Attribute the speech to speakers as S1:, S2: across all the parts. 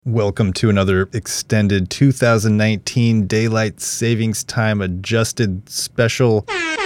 S1: Welcome to another extended 2019 Daylight Savings Time adjusted special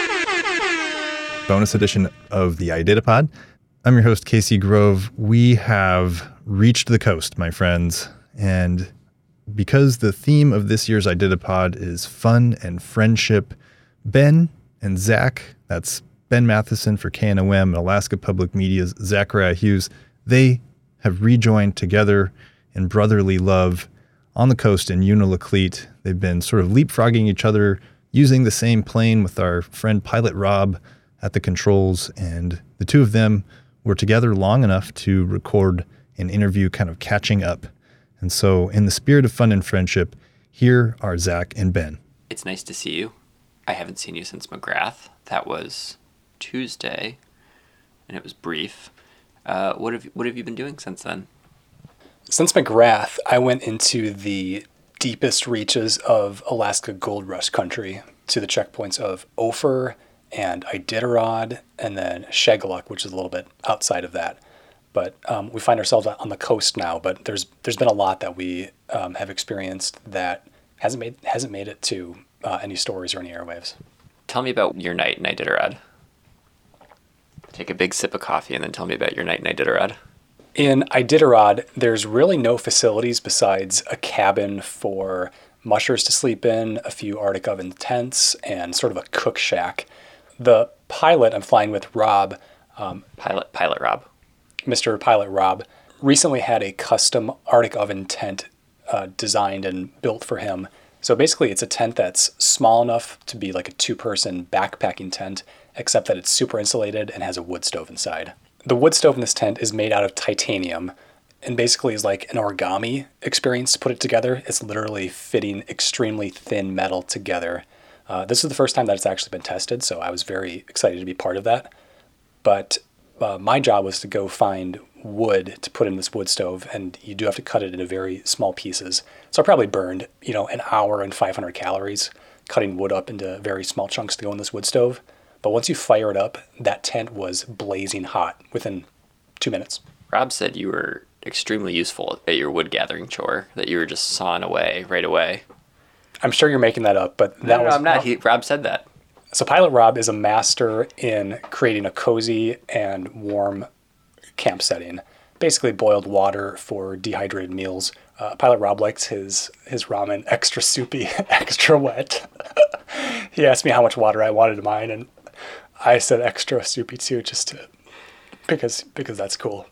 S1: bonus edition of the iDidapod. I'm your host, Casey Grove. We have reached the coast, my friends, and because the theme of this year's iDidapod is fun and friendship, Ben and Zach, that's Ben Matheson for KNOM and Alaska Public Media's Zachariah Hughes, they have rejoined together in brotherly love on the coast in Unalakleet. They've been sort of leapfrogging each other, using the same plane with our friend Pilot Rob at the controls, and the two of them were together long enough to record an interview kind of catching up. And so in the spirit of fun and friendship, here are Zach and Ben.
S2: It's nice to see you. I haven't seen you since McGrath. That was Tuesday, and it was brief. What have you been doing since then?
S3: Since McGrath, I went into the deepest reaches of Alaska Gold Rush country to the checkpoints of Ophir and Iditarod and then Shageluk, which is a little bit outside of that. But we find ourselves on the coast now, but there's been a lot that we have experienced that hasn't made it to any stories or any airwaves.
S2: Tell me about your night in Iditarod. Take a big sip of coffee and then tell me about your night in Iditarod.
S3: In Iditarod, there's really no facilities besides a cabin for mushers to sleep in, a few Arctic oven tents, and sort of a cook shack. The pilot I'm flying with, Rob,
S2: Pilot Rob,
S3: Mr. Pilot Rob, recently had a custom Arctic oven tent designed and built for him. So basically, it's a tent that's small enough to be like a two-person backpacking tent, except that it's super insulated and has a wood stove inside. The wood stove in this tent is made out of titanium and basically is like an origami experience to put it together. It's literally fitting extremely thin metal together. This is the first time that it's actually been tested, so I was very excited to be part of that. But my job was to go find wood to put in this wood stove, and you do have to cut it into very small pieces. So I probably burned, an hour and 500 calories cutting wood up into very small chunks to go in this wood stove. But once you fire it up, that tent was blazing hot within 2 minutes.
S2: Rob said you were extremely useful at your wood gathering chore, that you were just sawing away right away.
S3: I'm sure you're making that up, but that was...
S2: I'm not. Rob said that.
S3: So Pilot Rob is a master in creating a cozy and warm camp setting. Basically boiled water for dehydrated meals. Pilot Rob likes his ramen extra soupy, extra wet. He asked me how much water I wanted in mine, and I said extra soupy too, because that's cool.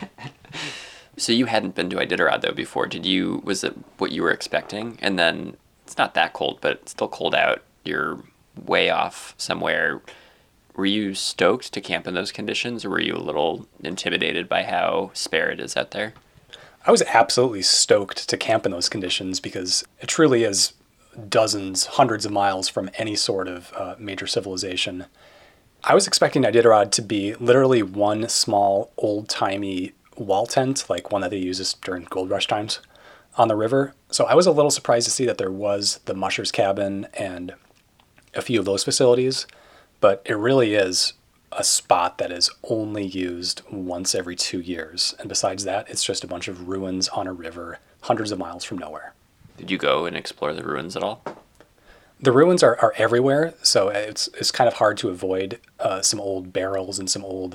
S2: So you hadn't been to Iditarod though before, did you? Was it what you were expecting? And then it's not that cold, but it's still cold out. You're way off somewhere. Were you stoked to camp in those conditions, or were you a little intimidated by how spare it is out there?
S3: I was absolutely stoked to camp in those conditions because it truly is dozens, hundreds of miles from any sort of major civilization. I was expecting Iditarod to be literally one small old-timey wall tent, like one that they use during gold rush times on the river. So I was a little surprised to see that there was the musher's cabin and a few of those facilities, but it really is a spot that is only used once every 2 years. And besides that, it's just a bunch of ruins on a river hundreds of miles from nowhere.
S2: Did you go and explore the ruins at all?
S3: The ruins are everywhere, so it's kind of hard to avoid some old barrels and some old,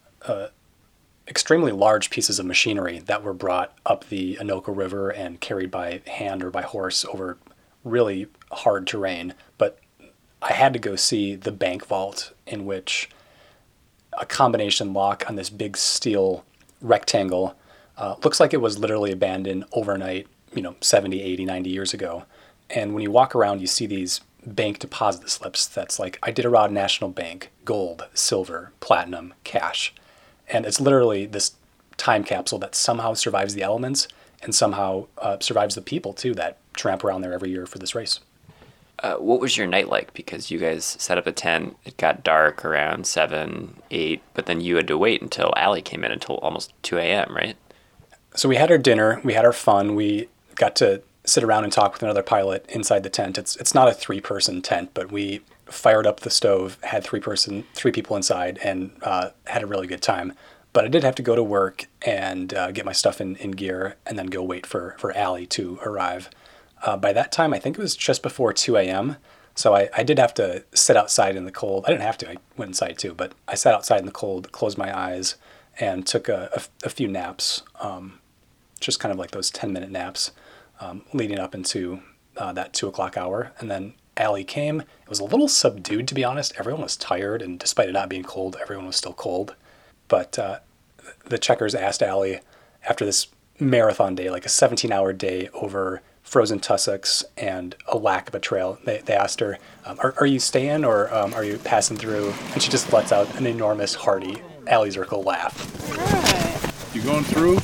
S3: extremely large pieces of machinery that were brought up the Anoka River and carried by hand or by horse over really hard terrain. But I had to go see the bank vault, in which a combination lock on this big steel rectangle looks like it was literally abandoned overnight, 70, 80, 90 years ago. And when you walk around, you see these bank deposit slips that's like Iditarod National Bank, gold, silver, platinum, cash. And it's literally this time capsule that somehow survives the elements and somehow survives the people, too, that tramp around there every year for this race.
S2: What was your night like? Because you guys set up a tent, it got dark around 7, 8, but then you had to wait until Allie came in until almost 2 a.m., right?
S3: So we had our dinner, we had our fun, we got to sit around and talk with another pilot inside the tent. It's not a 3-person tent, but we fired up the stove, had 3 people inside, and had a really good time. But I did have to go to work and get my stuff in gear and then go wait for Allie to arrive. By that time, I think it was just before 2 a.m., so I did have to sit outside in the cold. I didn't have to. I went inside too, but I sat outside in the cold, closed my eyes, and took a few naps, just kind of like those 10-minute naps leading up into that 2 o'clock hour. And then Allie came. It was a little subdued, to be honest. Everyone was tired, and despite it not being cold, everyone was still cold. But the checkers asked Allie, after this marathon day, like a 17-hour day over frozen tussocks and a lack of a trail, they asked her, are you staying or are you passing through? And she just lets out an enormous, hearty Allie Zirkle laugh.
S4: All right.
S5: You going through?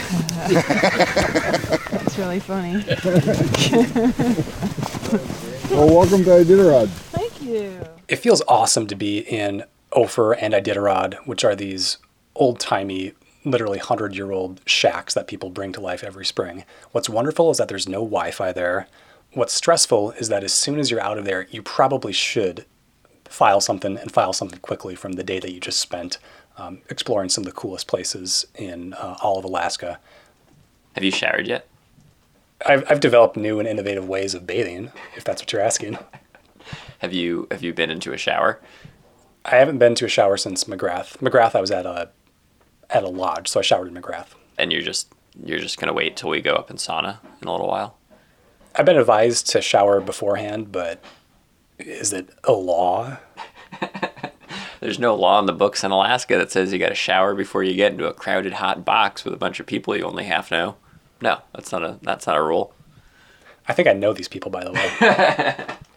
S4: That's really funny.
S5: Well, welcome to Iditarod.
S4: Thank you.
S3: It feels awesome to be in Ophir and Iditarod, which are these old-timey, literally 100-year-old shacks that people bring to life every spring. What's wonderful is that there's no Wi-Fi there. What's stressful is that as soon as you're out of there, you probably should file something quickly from the day that you just spent exploring some of the coolest places in all of Alaska.
S2: Have you showered yet?
S3: I've developed new and innovative ways of bathing, if that's what you're asking.
S2: Have you been into a shower?
S3: I haven't been to a shower since McGrath. McGrath, I was at a lodge, so I showered in McGrath.
S2: And you're just gonna wait till we go up in sauna in a little while?
S3: I've been advised to shower beforehand, but is it a law?
S2: There's no law in the books in Alaska that says you got to shower before you get into a crowded hot box with a bunch of people you only half know. No, that's not a rule.
S3: I think I know these people, by the way.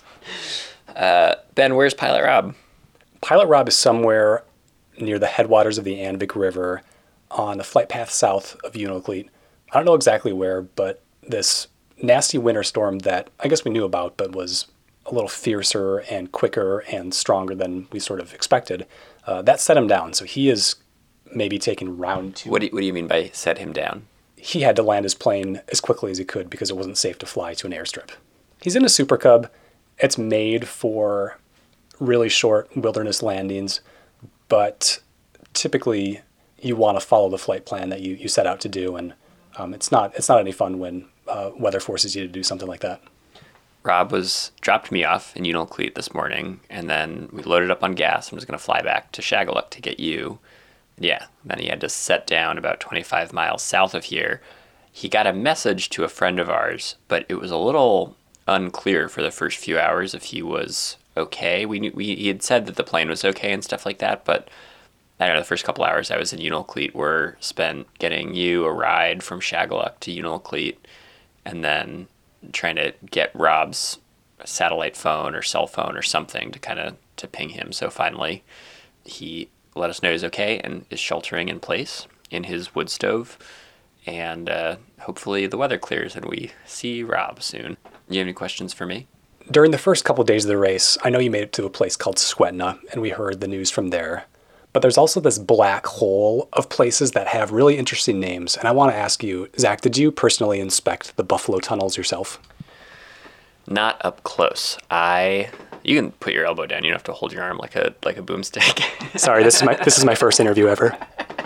S2: Ben, where's Pilot Rob?
S3: Pilot Rob is somewhere near the headwaters of the Anvik River on the flight path south of Unalakleet. I don't know exactly where, but this nasty winter storm that I guess we knew about, but was a little fiercer and quicker and stronger than we sort of expected, that set him down. So he is maybe taking round 2.
S2: What do you mean by set him down?
S3: He had to land his plane as quickly as he could because it wasn't safe to fly to an airstrip. He's in a Super Cub. It's made for really short wilderness landings, but typically you want to follow the flight plan that you set out to do, and it's not any fun when weather forces you to do something like that.
S2: Rob dropped me off in Unalakleet this morning, and then we loaded up on gas. I'm just going to fly back to Shagaluk to get you. Yeah, then he had to set down about 25 miles south of here. He got a message to a friend of ours, but it was a little unclear for the first few hours if he was okay. He had said that the plane was okay and stuff like that, but I don't know, the first couple hours I was in Unalakleet were spent getting you a ride from Shagaluk to Unalakleet, and then trying to get Rob's satellite phone or cell phone or something to ping him. So finally he let us know he's okay and is sheltering in place in his wood stove, and hopefully the weather clears and we see Rob soon. You have any questions for me?
S3: During the first couple of days of the race, I know you made it to a place called Skwetna, and we heard the news from there. But there's also this black hole of places that have really interesting names. And I want to ask you, Zach, did you personally inspect the Buffalo Tunnels yourself?
S2: Not up close. You can put your elbow down. You don't have to hold your arm like a boomstick.
S3: Sorry, this is my first interview ever.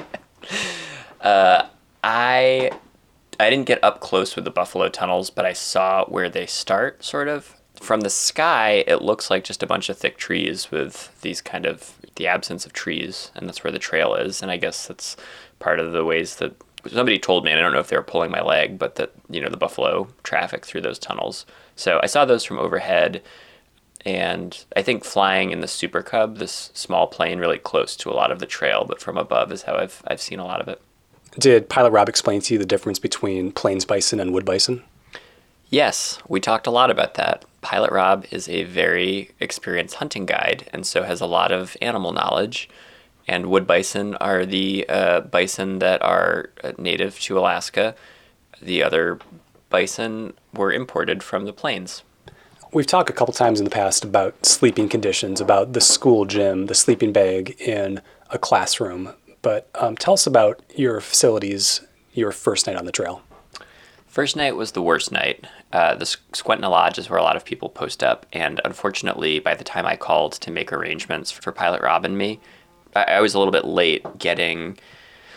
S2: I didn't get up close with the Buffalo Tunnels, but I saw where they start, sort of. From the sky, it looks like just a bunch of thick trees with the absence of trees, and that's where the trail is. And I guess that's part of the ways that somebody told me, and I don't know if they were pulling my leg, but that, the buffalo traffic through those tunnels. So I saw those from overhead, and I think flying in the Super Cub, this small plane, really close to a lot of the trail, but from above is how I've seen a lot of it.
S3: Did Pilot Rob explain to you the difference between plains bison and wood bison?
S2: Yes, we talked a lot about that. Pilot Rob is a very experienced hunting guide, and so has a lot of animal knowledge. And wood bison are the bison that are native to Alaska. The other bison were imported from the plains.
S3: We've talked a couple times in the past about sleeping conditions, about the school gym, the sleeping bag in a classroom. But tell us about your facilities, your first night on the trail.
S2: First night was the worst night. The Skwetna Lodge is where a lot of people post up, and unfortunately, by the time I called to make arrangements for Pilot Rob and me, I was a little bit late getting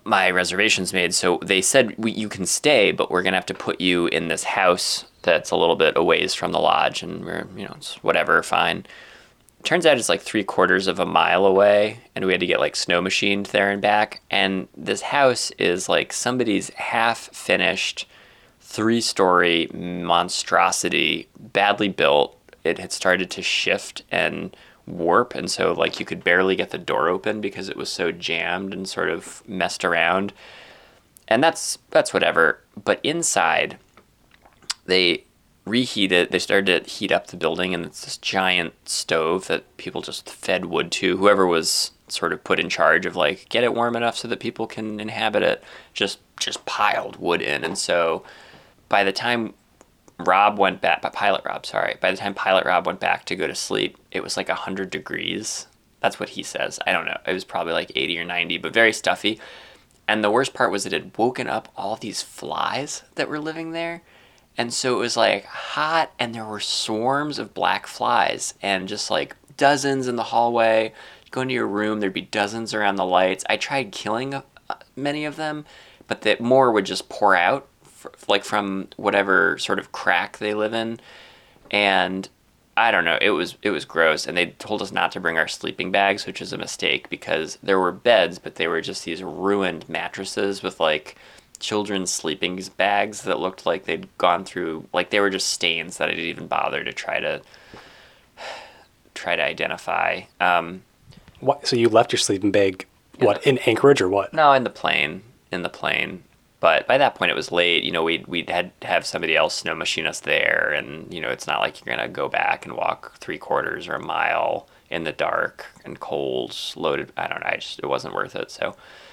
S2: my reservation's made. So they said, you can stay, but we're going to have to put you in this house that's a little bit a ways from the lodge. And we're, it's whatever, fine. Turns out it's like 3/4 of a mile away, and we had to get like snow machined there and back. And this house is like somebody's half-finished 3-story monstrosity, badly built. It had started to shift and warp, and so like you could barely get the door open because it was so jammed and sort of messed around. And that's whatever. But inside, they started to heat up the building, and it's this giant stove that people just fed wood to. Whoever was sort of put in charge of like, get it warm enough so that people can inhabit it, just piled wood in. And so by the time Pilot Rob went back to go to sleep, it was like 100 degrees. That's what he says. I don't know. It was probably like 80 or 90, but very stuffy. And the worst part was it had woken up all these flies that were living there. And so it was like hot, and there were swarms of black flies, and just like dozens in the hallway. Go into your room, there'd be dozens around the lights. I tried killing many of them, but more would just pour out from whatever sort of crack they live in. And I don't know, it was gross. And they told us not to bring our sleeping bags, which is a mistake, because there were beds, but they were just these ruined mattresses with like children's sleeping bags that looked like they'd gone through, like they were just stains that I didn't even bother to try to identify.
S3: What? So you left your sleeping bag, in Anchorage or what?
S2: No, in the plane. But by that point it was late. We'd had to have somebody else snow machine us there, and it's not like you're gonna go back and walk 3/4 or a mile in the dark and cold, loaded. I don't know. It wasn't worth it. So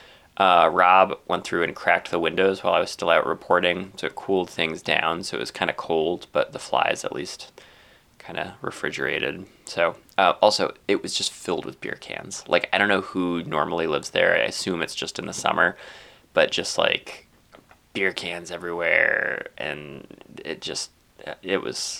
S2: Rob went through and cracked the windows while I was still out reporting, so it cooled things down. So it was kind of cold, but the flies at least kind of refrigerated. So also, it was just filled with beer cans. Like, I don't know who normally lives there. I assume it's just in the summer, but just like beer cans everywhere, and it was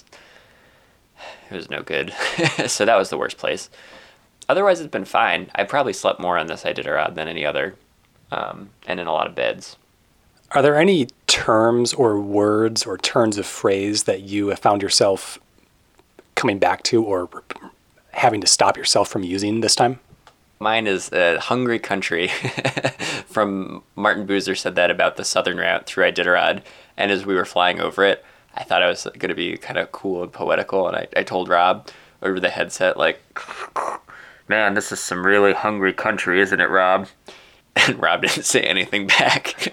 S2: no good. So that was the worst place. Otherwise, it's been fine. I probably slept more on this Iditarod than any other. And in a lot of beds.
S3: Are there any terms or words or turns of phrase that you have found yourself coming back to or having to stop yourself from using this time?
S2: Mine is hungry country. From Martin Boozer said that about the southern route through Iditarod. And as we were flying over it, I thought I was going to be kind of cool and poetical. And I told Rob over the headset, like, man, this is some really hungry country, isn't it, Rob? And Rob didn't say anything back.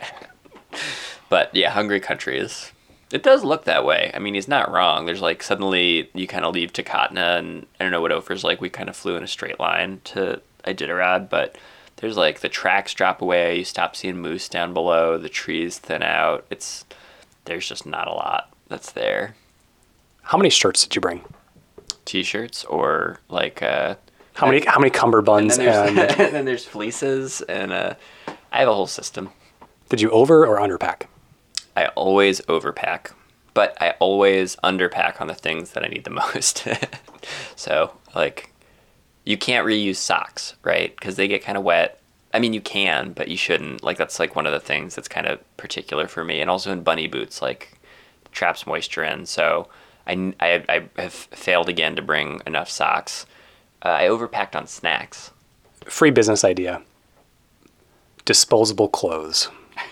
S2: But yeah, hungry country it does look that way. I mean, he's not wrong. There's like, suddenly you kind of leave Takatna, and I don't know what Ophir's like. We kind of flew in a straight line to Iditarod, but there's like the tracks drop away. You stop seeing moose down below. The trees thin out. There's just not a lot that's there.
S3: How many shirts did you bring?
S2: T-shirts or like
S3: how many cummerbunds
S2: and then there's fleeces, and I have a whole system.
S3: Did you over or underpack?
S2: I always overpack, but I always underpack on the things that I need the most. So like, you can't reuse socks, right? Because they get kind of wet. I mean, you can, but you shouldn't. Like, that's like one of the things that's kind of particular for me. And also in bunny boots, like, traps moisture in. So I have failed again to bring enough socks. I overpacked on snacks.
S3: Free business idea. Disposable clothes.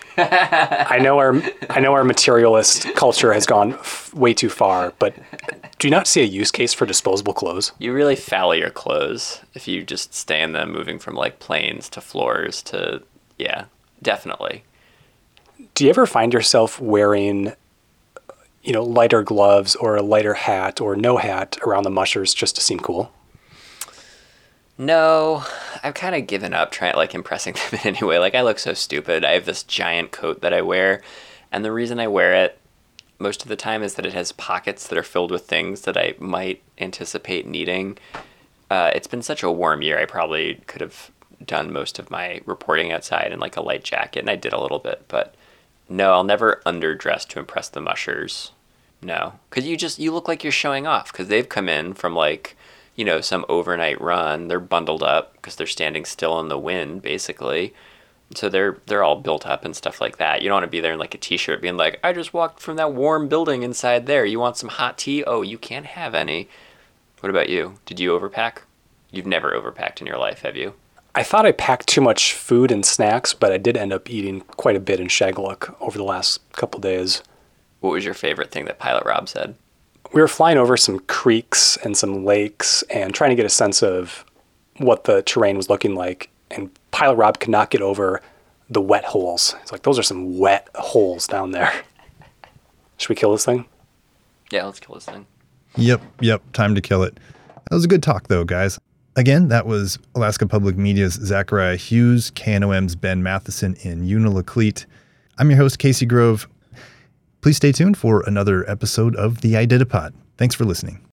S3: I know our materialist culture has gone way too far, but do you not see a use case for disposable clothes?
S2: You really foul your clothes if you just stay in them, moving from like planes to floors to, yeah, definitely.
S3: Do you ever find yourself wearing, lighter gloves or a lighter hat or no hat around the mushers just to seem cool?
S2: No, I've kind of given up trying, like, impressing them in any way. Like, I look so stupid. I have this giant coat that I wear, and the reason I wear it most of the time is that it has pockets that are filled with things that I might anticipate needing. It's been such a warm year, I probably could have done most of my reporting outside in, like, a light jacket, and I did a little bit, but no, I'll never underdress to impress the mushers. No, because you look like you're showing off, because they've come in from, like, some overnight run. They're bundled up because they're standing still in the wind, basically. So they're all built up and stuff like that. You don't want to be there in like a t-shirt being like, I just walked from that warm building inside there. You want some hot tea? Oh, you can't have any. What about you? Did you overpack? You've never overpacked in your life, have you?
S3: I thought I packed too much food and snacks, but I did end up eating quite a bit in Shagaluk over the last couple days.
S2: What was your favorite thing that Pilot Rob said?
S3: We were flying over some creeks and some lakes and trying to get a sense of what the terrain was looking like. And Pilot Rob could not get over the wet holes. He's like, those are some wet holes down there. Should we kill this thing?
S2: Yeah, let's kill this thing.
S1: Yep. Time to kill it. That was a good talk, though, guys. Again, that was Alaska Public Media's Zachariah Hughes, KNOM's Ben Matheson in Unalakleet. I'm your host, Casey Grove. Please stay tuned for another episode of the I Did a Pod. Thanks for listening.